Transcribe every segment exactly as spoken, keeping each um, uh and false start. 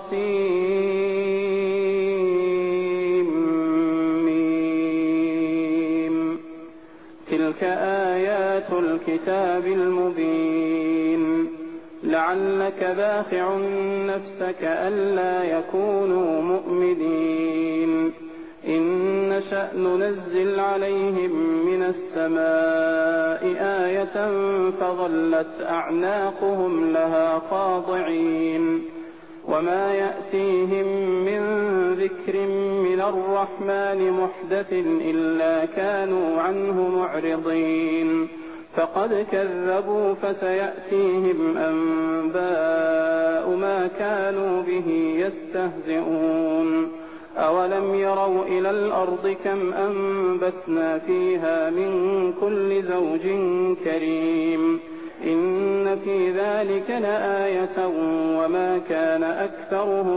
طاسيم تلك آيات الكتاب المبين لعلك باخع نفسك ألا يكونوا مؤمنين إن نشأ ننزل عليهم من السماء آية فظلت أعناقهم لها خاضعين وما يأتيهم من ذكر من الرحمن محدث إلا كانوا عنه معرضين فقد كذبوا فسيأتيهم أنباء ما كانوا به يستهزئون أولم يروا إلى الأرض كم أنبتنا فيها من كل زوج كريم إن في ذلك لآية وما كان أكثرهم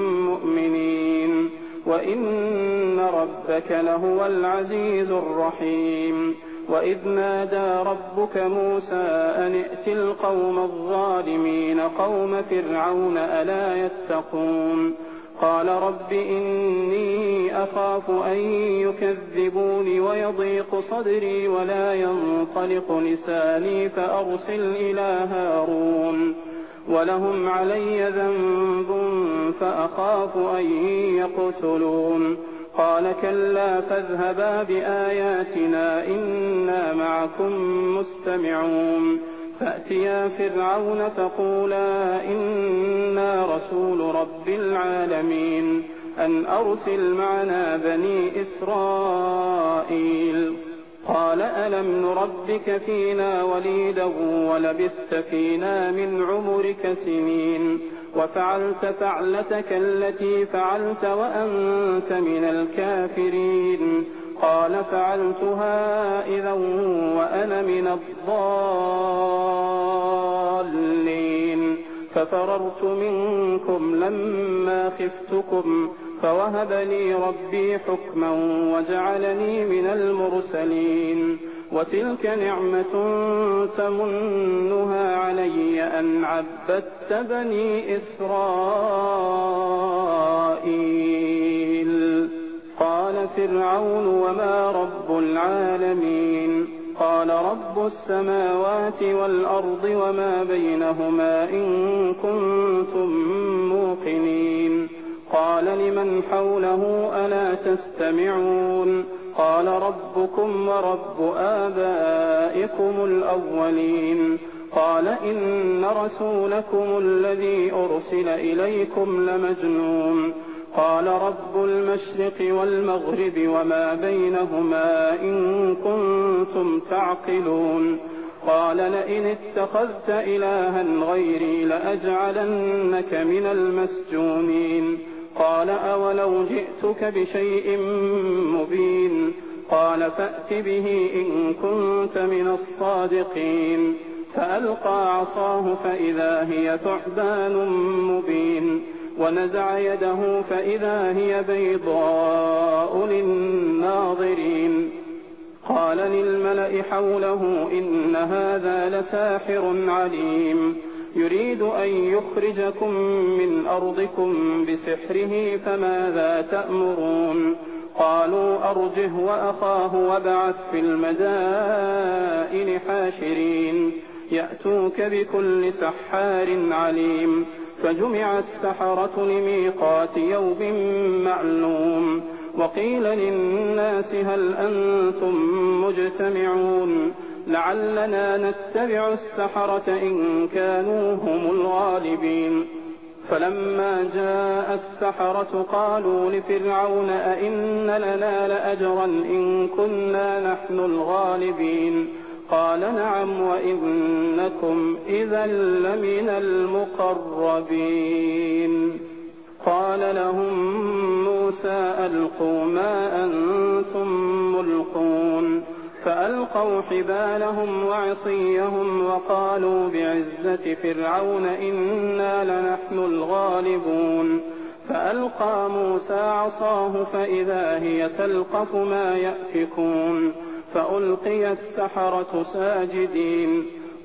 مؤمنين وإن ربك لهو العزيز الرحيم وإذ نادى ربك موسى أن ائت القوم الظالمين قوم فرعون ألا يتقون قال رب إني أخاف أن يكذبوني ويضيق صدري ولا ينطلق لساني فأرسل إلى هارون ولهم علي ذنب فأخاف أن يقتلون قال كلا فاذهبا بآياتنا إنا معكم مستمعون فأتيا فرعون فقولا إنا رسول رب العالمين أن أرسل معنا بني إسرائيل قال ألم نربك فينا وليدا ولبثت فينا من عمرك سنين وفعلت فعلتك التي فعلت وأنت من الكافرين قال فعلتها إذا وأنا من الضالين ففررت منكم لما خفتكم فوهب لي ربي حكما وجعلني من المرسلين وتلك نعمة تمنها علي أن عبدت بني إسرائيل قال فرعون وما رب العالمين قال رب السماوات والأرض وما بينهما إن كنتم موقنين قال لمن حوله ألا تستمعون قال ربكم ورب آبائكم الأولين قال إن رسولكم الذي أرسل إليكم لمجنون قال رب المشرق والمغرب وما بينهما إن كنتم تعقلون قال لئن اتخذت إلها غيري لأجعلنك من المسجونين قال أولو جئتك بشيء مبين قال فأت به إن كنت من الصادقين فألقى عصاه فإذا هي ثعبان مبين ونزع يده فإذا هي بيضاء للناظرين قال للملأ حوله إن هذا لساحر عليم يريد أن يخرجكم من أرضكم بسحره فماذا تأمرون قالوا أرجه وأخاه وابعث في المدائن حاشرين يأتوك بكل سحار عليم فجمع السحرة لميقات يوم معلوم وقيل للناس هل أنتم مجتمعون لعلنا نتبع السحرة إن كانوا هم الغالبين فلما جاء السحرة قالوا لفرعون أئن لنا لأجرا إن كنا نحن الغالبين قال نعم وإنكم إذا لمن المقربين قال لهم موسى ألقوا ما أنتم ملقون فألقوا حبالهم وعصيهم وقالوا بعزة فرعون إنا لنحن الغالبون فألقى موسى عصاه فإذا هي تلقف ما يأفكون فألقي السحرة ساجدين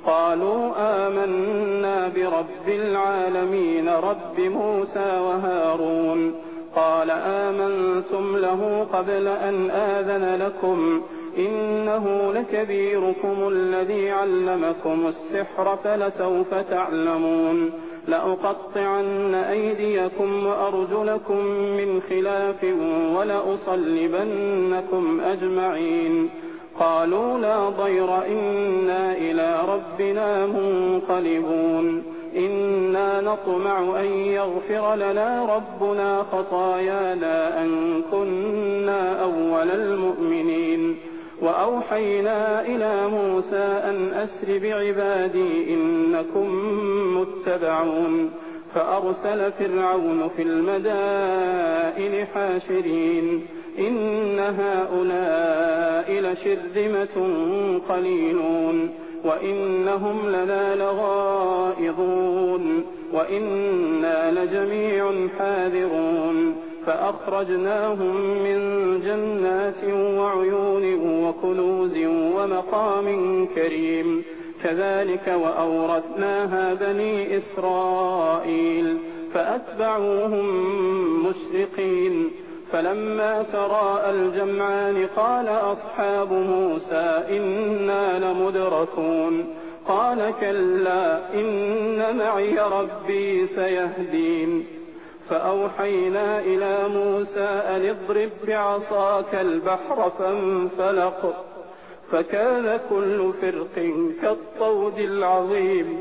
قالوا آمنا برب العالمين رب موسى وهارون. قال آمنتم له قبل أن آذن لكم إنه لكبيركم الذي علمكم السحر فلسوف تعلمون لأقطعن أيديكم وأرجلكم من خلاف ولأصلبنكم أجمعين. قالوا لا ضير إنا إلى ربنا منقلبون إنا نطمع أن يغفر لنا ربنا خطايانا أن كنا أول المؤمنين. وأوحينا إلى موسى أن أسر بعبادي إنكم متبعون. فأرسل فرعون في المدائن حاشرين إن هؤلاء لشرذمة قليلون وإنهم لنا لغائظون وإنا لجميع حاذرون. فأخرجناهم من جنات وعيون وكنوز ومقام كريم كذلك وأورثناها بني إسرائيل فأتبعوهم مشرقين. فلما تراءى الجمعان قال أصحاب موسى إنا لمدركون قال كلا إن معي ربي سيهدين. فأوحينا إلى موسى أن اضرب بعصاك البحر فانفلق فكان كل فرق كالطود العظيم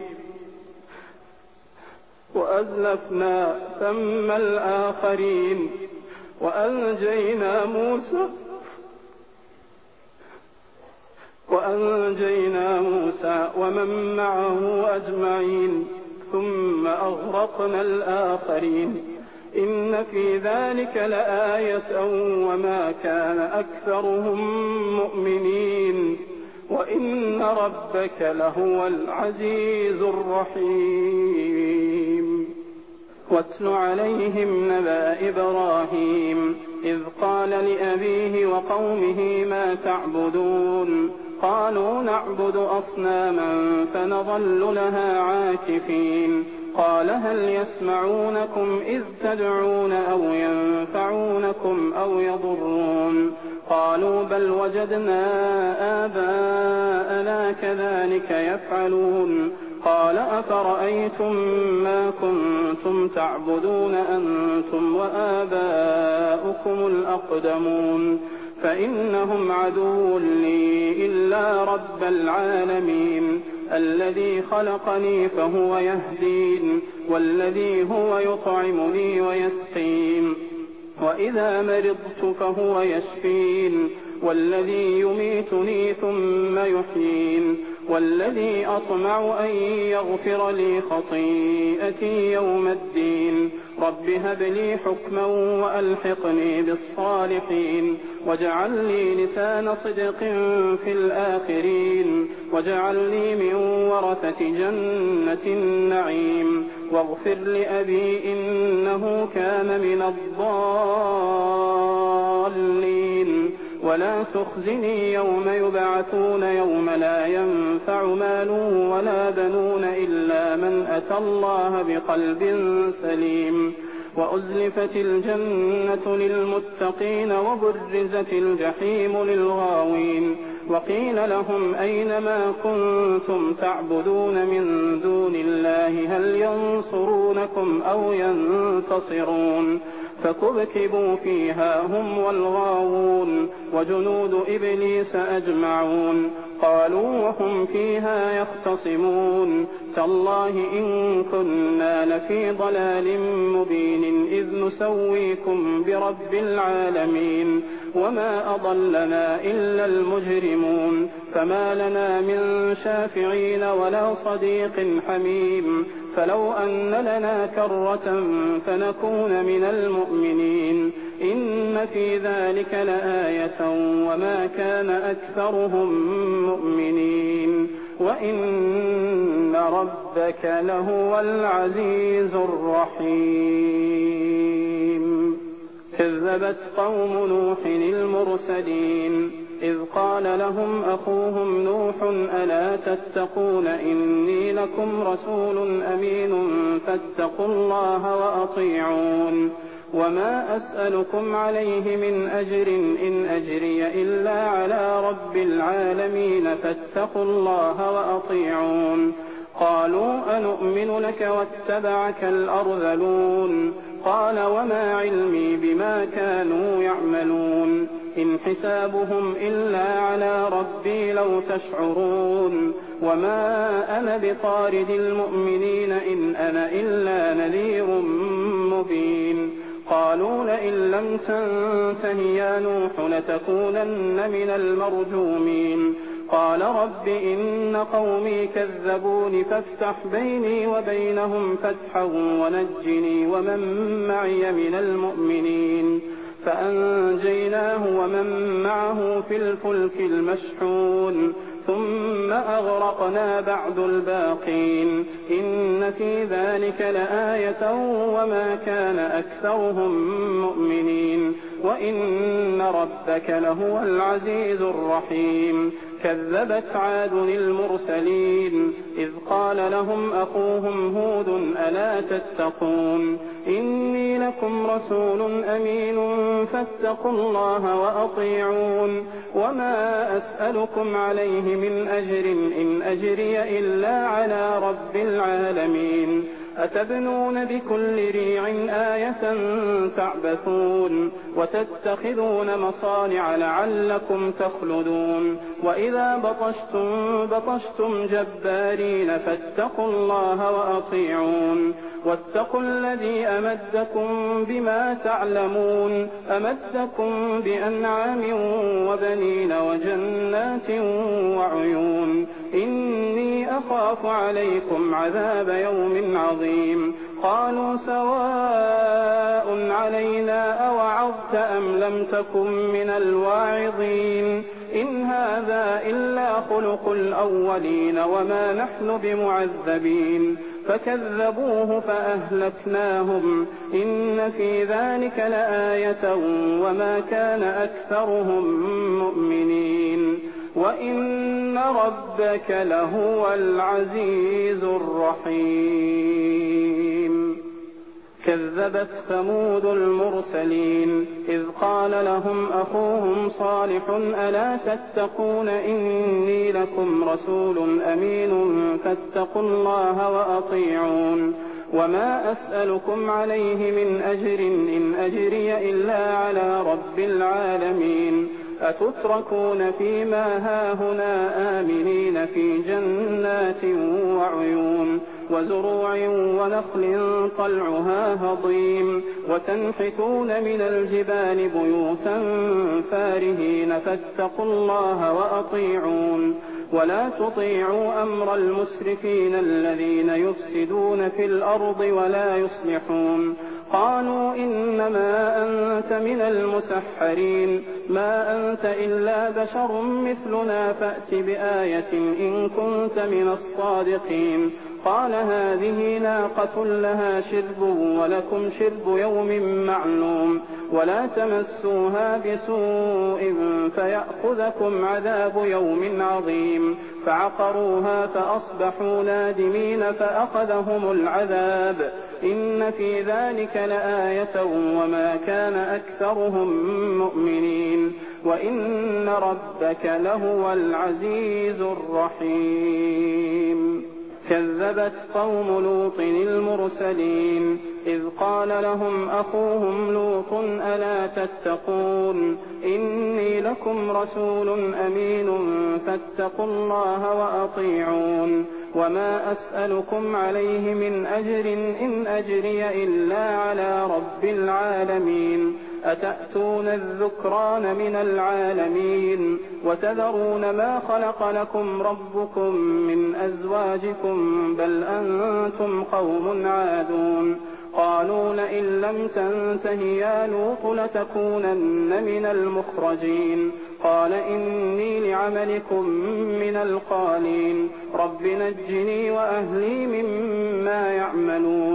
وأزلفنا ثم الآخرين وأنجينا موسى وأنجينا موسى ومن معه أجمعين ثم أغرقنا الآخرين إن في ذلك لآية وما كان أكثرهم مؤمنين وإن ربك لهو العزيز الرحيم. واتل عليهم نبأ إبراهيم إذ قال لأبيه وقومه ما تعبدون قالوا نعبد أصناما فنظل لها عاكفين. قال هل يسمعونكم إذ تدعون أو ينفعونكم أو يضرون قالوا بل وجدنا آباءنا كذلك يفعلون. قال أفرأيتم ما كنتم تعبدون أنتم وآباؤكم الأقدمون فإنهم عدو لي إلا رب العالمين الذي خلقني فهو يهدين والذي هو يطعمني ويسقين وإذا مرضت فهو يشفين والذي يميتني ثم يحيين والذي أطمع أن يغفر لي خطيئتي يوم الدين. رب هب لي حكما وألحقني بالصالحين واجعل لي لسان صدق في الآخرين واجعل لي من ورثة جنة النعيم واغفر لأبي إنه كان من الضالين ولا تخزني يوم يبعثون يوم لا ينفع مال ولا بنون إلا من أتى الله بقلب سليم. وأزلفت الجنة للمتقين وبرزت الجحيم للغاوين وقيل لهم أين ما كنتم تعبدون من دون الله هل ينصرونكم أو ينتصرون فكبكبوا فيها هم والغاوون وجنود إبليس أجمعون قالوا وهم فيها يختصمون تالله إن كنا لفي ضلال مبين إذ نسويكم برب العالمين وما أضلنا إلا المجرمون فما لنا من شافعين ولا صديق حميم فلو أن لنا كرة فنكون من المؤمنين إن في ذلك لآية وما كان أكثرهم مؤمنين وإن ربك لهو العزيز الرحيم. كذبت قوم نوح المرسلين إذ قال لهم أخوهم نوح ألا تتقون إني لكم رسول أمين فاتقوا الله وأطيعون وما أسألكم عليه من أجر إن أجري إلا على رب العالمين فاتقوا الله وأطيعون قالوا أنؤمن لك واتبعك الأرذلون قال وما علمي بما كانوا يعملون إن حسابهم إلا على ربي لو تشعرون وما أنا بطارد المؤمنين إن أنا إلا نذير مبين قالوا لئن لم تنته يا نوح لتكونن من المرجومين قال رب إن قومي كذبون فافتح بيني وبينهم فتحا ونجني ومن معي من المؤمنين فأنجيناه ومن معه في الفلك المشحون ثم أغرقنا بعد الباقين إن في ذلك لآية وما كان أكثرهم مؤمنين وإن ربك لهو العزيز الرحيم كذبت عاد المرسلين إذ قال لهم أخوهم هود ألا تتقون إني لكم رسول أمين فاتقوا الله وأطيعون وما أسألكم عليه من أجر إن أجري إلا على رب العالمين أتبنون بكل ريع آية تعبثون وتتخذون مصانع لعلكم تخلدون وإذا بطشتم بطشتم جبارين فاتقوا الله وأطيعون واتقوا الذي أمدكم بما تعلمون أمدكم بأنعام وبنين وجنات وعيون إني أخاف عليكم عذاب يوم عظيم قالوا سواء علينا أوعظت أم لم تكن من الواعظين إن هذا إلا خلق الأولين وما نحن بمعذبين فكذبوه فأهلكناهم إن في ذلك لآية وما كان أكثرهم مؤمنين وإن ربك لهو العزيز الرحيم كذبت ثمود المرسلين إذ قال لهم أخوهم صالح ألا تتقون إني لكم رسول أمين فاتقوا الله وأطيعون وما أسألكم عليه من أجر إن أجري إلا على رب العالمين أتتركون فيما هاهنا آمنين في جنات وعيون وزروع ونخل طلعها هضيم وتنحتون من الجبال بيوتا فارهين فاتقوا الله وأطيعون ولا تطيعوا أمر المسرفين الذين يفسدون في الأرض ولا يصلحون قالوا إنما أنت من المسحرين ما أنت إلا بشر مثلنا فأت بآية إن كنت من الصادقين قال هذه ناقة لها شرب ولكم شرب يوم معلوم ولا تمسوها بسوء فيأخذكم عذاب يوم عظيم فعقروها فأصبحوا نادمين فأخذهم العذاب إن في ذلك لآية وما كان أكثرهم مؤمنين وإن ربك لهو العزيز الرحيم كذبت قوم لوط المرسلين إذ قال لهم أخوهم لوط ألا تتقون إني لكم رسول أمين فاتقوا الله وأطيعون وما أسألكم عليه من أجر إن أجري إلا على رب العالمين أتأتون الذكران من العالمين وتذرون ما خلق لكم ربكم من أزواجكم بل أنتم قوم عادون قالوا لئن لم تنته يا لوط لتكونن من المخرجين قال إني لعملكم من القالين رب نجني وأهلي مما يعملون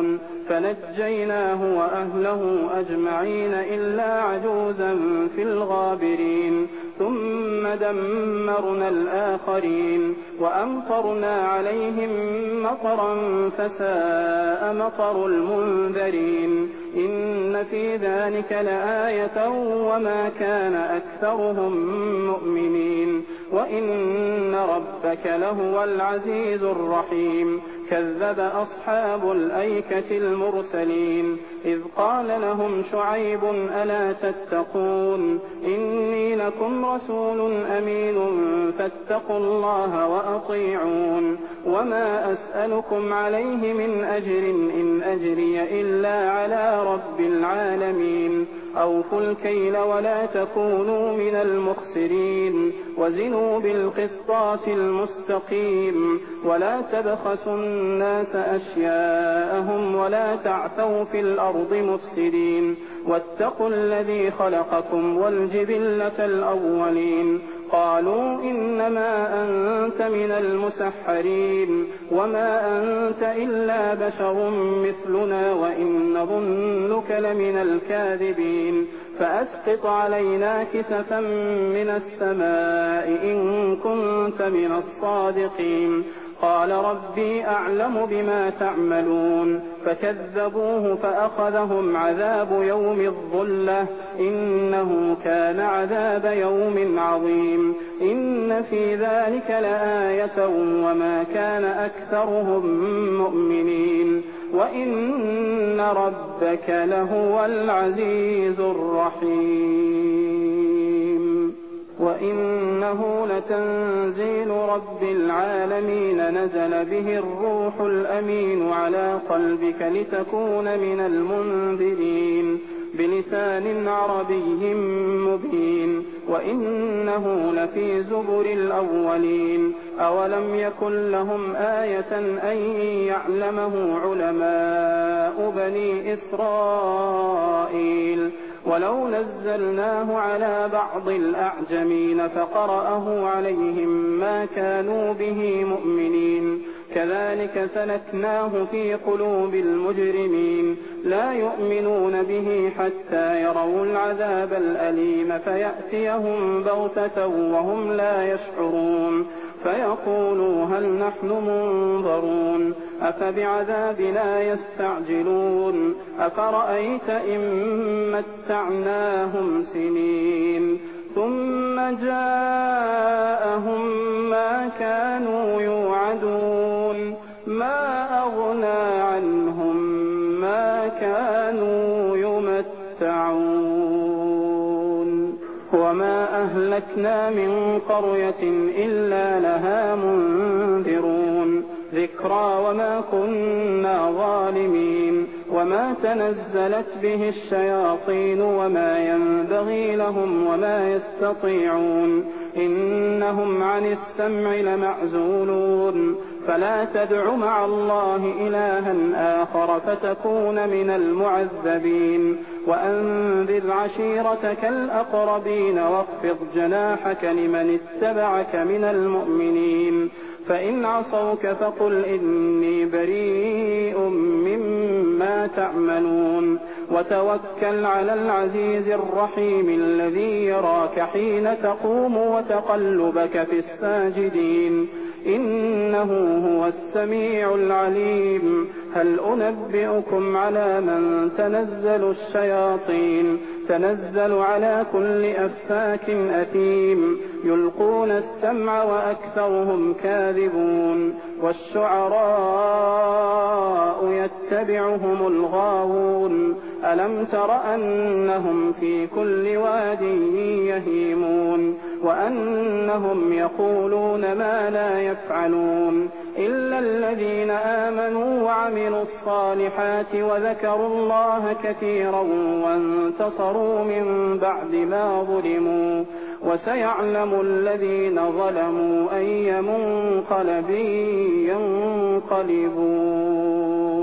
فنجيناه وأهله أجمعين إلا عجوزا في الغابرين ثم دمرنا الآخرين وأمطرنا عليهم مطرا فساء مطر المنذرين إن في ذلك لآية وما كان أكثرهم مؤمنين وإن ربك لهو العزيز الرحيم كذب أصحاب الأيكة المرسلين إذ قال لهم شعيب ألا تتقون إني لكم رسول أمين فاتقوا الله وأطيعون وما أسألكم عليه من أجر إن أجري إلا على رب العالمين أوفوا الكيل ولا تكونوا من المخسرين وزنوا بالقسطاس المستقيم ولا تبخسوا الناس أشياءهم ولا تعثوا في الأرض مفسدين واتقوا الذي خلقكم والجبلة الأولين قالوا إنما أنت من المسحرين وما أنت إلا بشر مثلنا وإن نظنك لمن الكاذبين فأسقط علينا كسفا من السماء إن كنت من الصادقين قال ربي أعلم بما تعملون فكذبوه فأخذهم عذاب يوم الظلة إنه كان عذاب يوم عظيم إن في ذلك لآية وما كان أكثرهم مؤمنين وإن ربك لهو العزيز الرحيم وإنه لتنزيل رب العالمين نزل به الروح الأمين على قلبك لتكون من المنذرين بلسان عربي مبين وإنه لفي زبر الأولين أولم يكن لهم آية أن يعلمه علماء بني إسرائيل ولو نزلناه على بعض الأعجمين فقرأه عليهم ما كانوا به مؤمنين كذلك سلكناه في قلوب المجرمين لا يؤمنون به حتى يروا العذاب الأليم فيأتيهم بغتة وهم لا يشعرون فيقولوا هل نحن منظرون أفبعذابنا يستعجلون أفرأيت إن متعناهم سنين ثم جاءهم ما كانوا يوعدون ما أغنى عنهم ما كانوا يمتعون وما أهلكنا من قرية إلا لها منذرون ذكرى وما كنا ظالمين وما تنزلت به الشياطين وما ينبغي لهم وما يستطيعون إنهم عن السمع لمعزولون فلا تدع مع الله إلها آخر فتكون من المعذبين وأنذر عشيرتك الأقربين واخفض جناحك لمن اتبعك من المؤمنين فإن عصوك فقل إني بريء مما تعملون وتوكل على العزيز الرحيم الذي يراك حين تقوم وتقلبك في الساجدين إنه هو السميع العليم هل أنبئكم على من تنزل الشياطين تنزل على كل أفاك أثيم يلقون السمع وأكثرهم كاذبون والشعراء يتبعهم الغاوون ألم تر أنهم في كل واد يهيمون وأنهم يقولون ما لا يفعلون إلا الذين آمنوا وعملوا الصالحات وذكروا الله كثيرا وانتصروا من بعد ما ظلموا وسيعلم الذين ظلموا أي منقلب ينقلبون